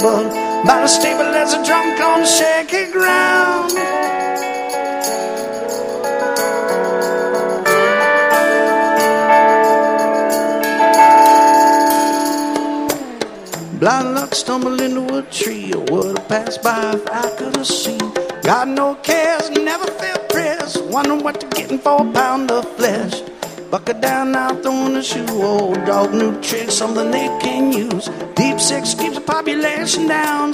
foot, about as stable as a drunk on shaky ground. Blind luck stumbled into a tree, or would have passed by if I could have seen. Got no cares, never felt pressed, wondering what you're getting for a pound of flesh. Buckle down now, throwing a shoe, old dog, new trick, something they can use. Deep six keeps the population down,